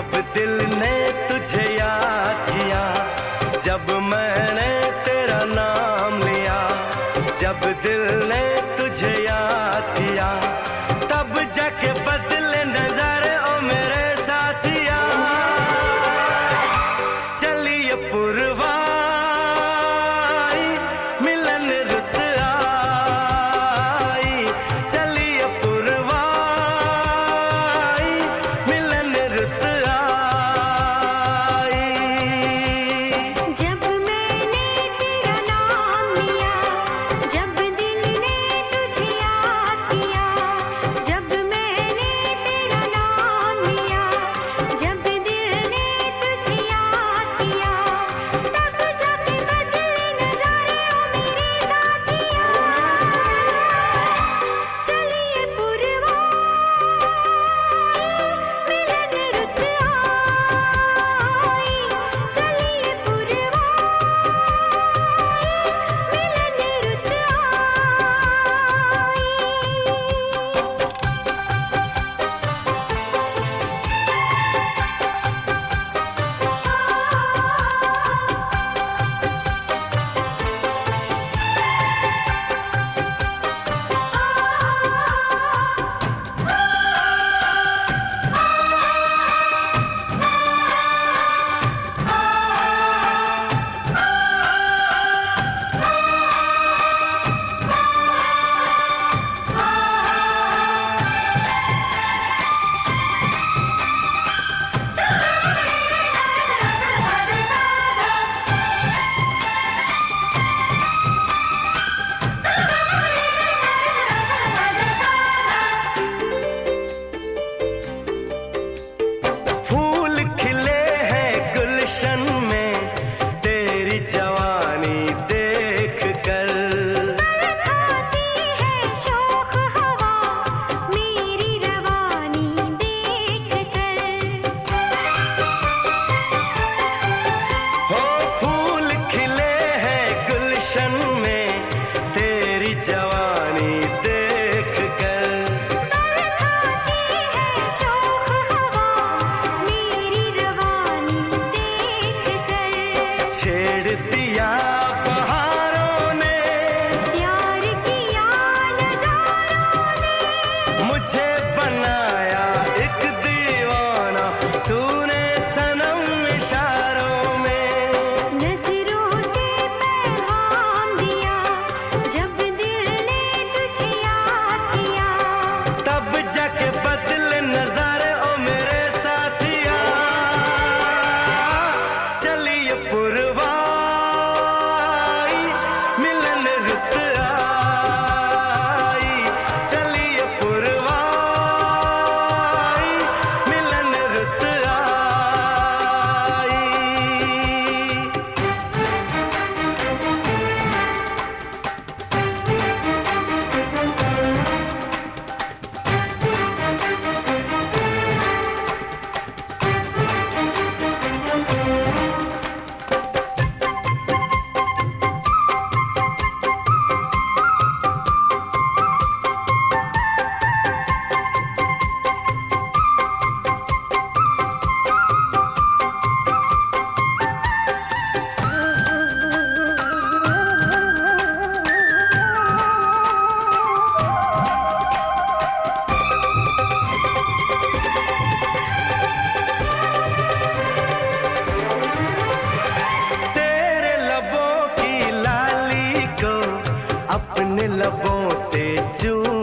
जब दिल ने तुझे याद किया, जब मैंने तेरा नाम लिया, जब दिल ने तुझे याद किया, तब जाके बदले नजर ओ मेरे साथिया। चलिए पुरवाई मिलन रुत आई, चलिए पुरवाई मिलन रुत आई। जब मैंने तेरा नाम लिया, जब दिल ने तुझे याद किया, जब मैंने तेरा नाम लिया, जब दिल ने तुझे याद किया, तब जाके बदले नजारे ओ मेरे साथिया। चलिए पुरवाई मिलन रुत आई, चलिए पुरवाई मिलन रुत फूल खिले हैं गुलशन में तेरी जवानी देख कर, खाती है शोख हवा मेरी रवानी देख कर। हो फूल खिले हैं गुलशन में तेरी जवानी देख कर। खाती है शोख हवा मेरी रवानी देख कर। छेड़ दिया बहारों ने, प्यार किया नजारों ने, मुझे बनाया एक दीवाना तूने सनम इशारों में। नजरों से पैगाम दिया, जब दिल ने तुझे याद किया, तब जाके बदले नजारे ओ मेरे साथिया। चलिए पुरवाई मिलन रुत आई, चलिए पुरवाई मिलन रुत आई। तेरे लबों की लाली को अपने लबों से चूम